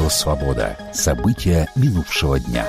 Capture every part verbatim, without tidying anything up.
Радио «Свобода». События минувшего дня.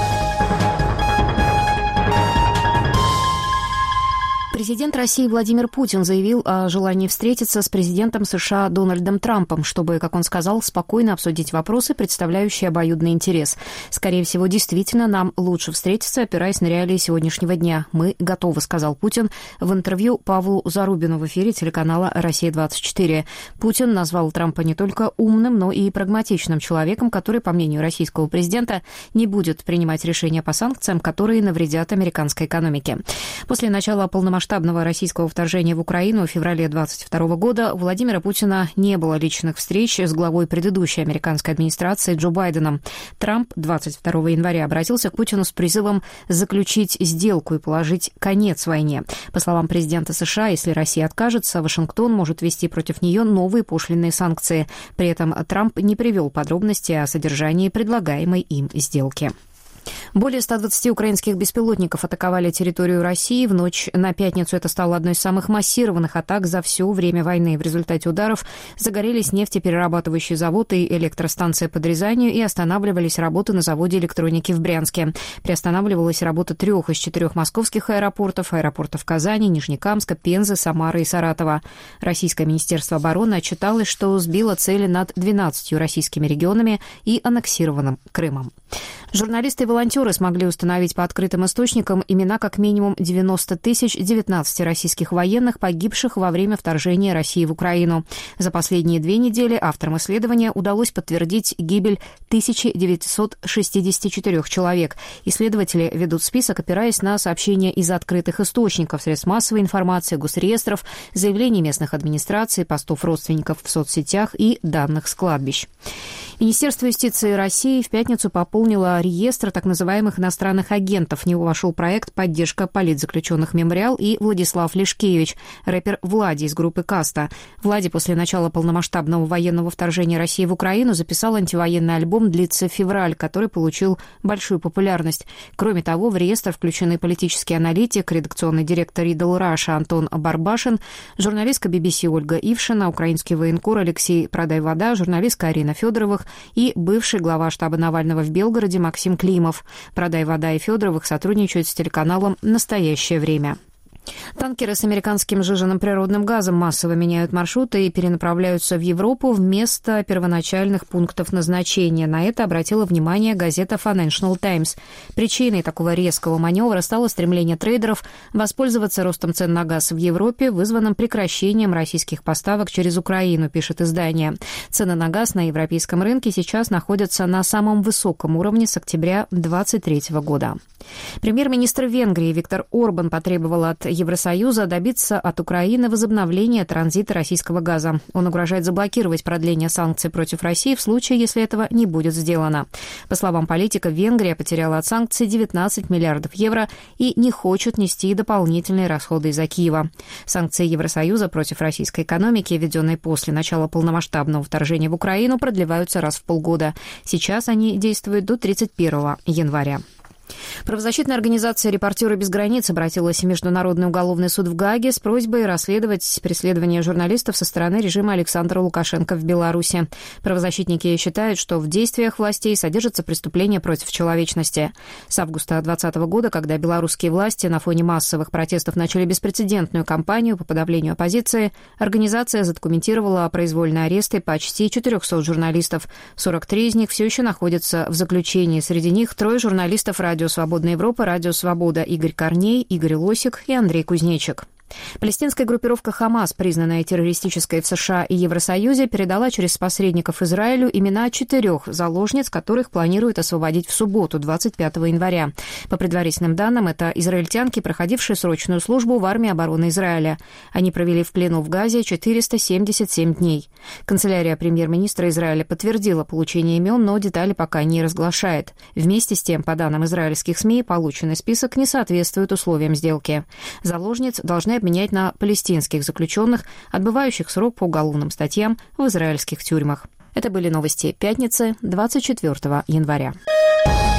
Президент России Владимир Путин заявил о желании встретиться с президентом США Дональдом Трампом, чтобы, как он сказал, спокойно обсудить вопросы, представляющие обоюдный интерес. Скорее всего, действительно, нам лучше встретиться, опираясь на реалии сегодняшнего дня. Мы готовы, сказал Путин в интервью Павлу Зарубину в эфире телеканала «Россия двадцать четыре». Путин назвал Трампа не только умным, но и прагматичным человеком, который, по мнению российского президента, не будет принимать решения по санкциям, которые навредят американской экономике. После начала полномасштабного российского вторжения в Украину в феврале двадцать второго года у Владимира Путина не было личных встреч с главой предыдущей американской администрации Джо Байденом. Трамп двадцать второго января обратился к Путину с призывом заключить сделку и положить конец войне. По словам президента США, если Россия откажется, Вашингтон может ввести против нее новые пошлинные санкции. При этом Трамп не привел подробности о содержании предлагаемой им сделки. Более ста двадцати украинских беспилотников атаковали территорию России. В ночь на пятницу это стало одной из самых массированных атак за все время войны. В результате ударов загорелись нефтеперерабатывающий завод и электростанция под Рязанью, и останавливались работы на заводе электроники в Брянске. Приостанавливалась работа трех из четырех московских аэропортов, аэропортов Казани, Нижнекамска, Пензы, Самары и Саратова. Российское министерство обороны отчиталось, что сбило цели над двенадцатью российскими регионами и аннексированным Крымом. Журналисты и волонтеры смогли установить по открытым источникам имена как минимум девяноста тысяч девятнадцати российских военных, погибших во время вторжения России в Украину. За последние две недели авторам исследования удалось подтвердить гибель тысячи девятисот шестидесяти четырёх человек. Исследователи ведут список, опираясь на сообщения из открытых источников, средств массовой информации, госреестров, заявлений местных администраций, постов родственников в соцсетях и данных с кладбищ. Министерство юстиции России в пятницу пополнило реестр так называемых иностранных агентов. В него вошел проект «Поддержка политзаключенных Мемориал» и Владислав Лешкевич, рэпер Влади из группы «Каста». Влади после начала полномасштабного военного вторжения России в Украину записал антивоенный альбом «Длится февраль», который получил большую популярность. Кроме того, в реестр включены политический аналитик, редакционный директор Riddle Russia Антон Барбашин, журналистка би би си Ольга Ившина, украинский военкор Алексей Продайвода, журналистка Арина Федоровых и бывший глава штаба Навального в Белгороде Максим Климов. Продайвода и Федоровых сотрудничают с телеканалом «Настоящее время». Танкеры с американским сжиженным природным газом массово меняют маршруты и перенаправляются в Европу вместо первоначальных пунктов назначения. На это обратила внимание газета Financial Times. Причиной такого резкого маневра стало стремление трейдеров воспользоваться ростом цен на газ в Европе, вызванным прекращением российских поставок через Украину, пишет издание. Цены на газ на европейском рынке сейчас находятся на самом высоком уровне с октября две тысячи двадцать третьего года. Премьер-министр Венгрии Виктор Орбан потребовал от Евросоюза добиться от Украины возобновления транзита российского газа. Он угрожает заблокировать продление санкций против России в случае, если этого не будет сделано. По словам политика, Венгрия потеряла от санкций девятнадцать миллиардов евро и не хочет нести дополнительные расходы из-за Киева. Санкции Евросоюза против российской экономики, введенные после начала полномасштабного вторжения в Украину, продлеваются раз в полгода. Сейчас они действуют до тридцать первого января. Правозащитная организация «Репортеры без границ» обратилась в Международный уголовный суд в Гааге с просьбой расследовать преследование журналистов со стороны режима Александра Лукашенко в Беларуси. Правозащитники считают, что в действиях властей содержится преступление против человечности. С августа две тысячи двадцатого года, когда белорусские власти на фоне массовых протестов начали беспрецедентную кампанию по подавлению оппозиции, организация задокументировала произвольные аресты почти четырехсот журналистов. сорок три из них все еще находятся в заключении. Среди них трое журналистов радио «Радио Свободная Европа», «Радио Свобода» Игорь Корней, Игорь Лосик и Андрей Кузнечик. Палестинская группировка «Хамас», признанная террористической в США и Евросоюзе, передала через посредников Израилю имена четырех заложниц, которых планируют освободить в субботу, двадцать пятого января. По предварительным данным, это израильтянки, проходившие срочную службу в армии обороны Израиля. Они провели в плену в Газе четыреста семьдесят семь дней. Канцелярия премьер-министра Израиля подтвердила получение имен, но детали пока не разглашает. Вместе с тем, по данным израильских СМИ, полученный список не соответствует условиям сделки. Заложниц должны обменять на палестинских заключенных, отбывающих срок по уголовным статьям в израильских тюрьмах. Это были новости пятницы, двадцать четвёртого января.